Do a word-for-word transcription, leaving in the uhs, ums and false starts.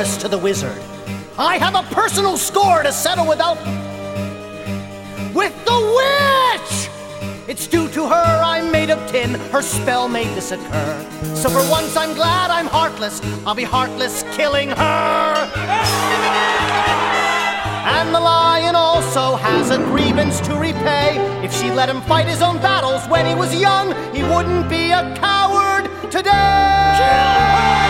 traitorous to the wizard. I have a personal score to settle without... with the witch! It's due to her I'm made of tin. Her spell made this occur. So for once I'm glad I'm heartless. I'll be heartless killing her. And the lion also has a grievance to repay. If she let him fight his own battles when he was young, he wouldn't be a coward today.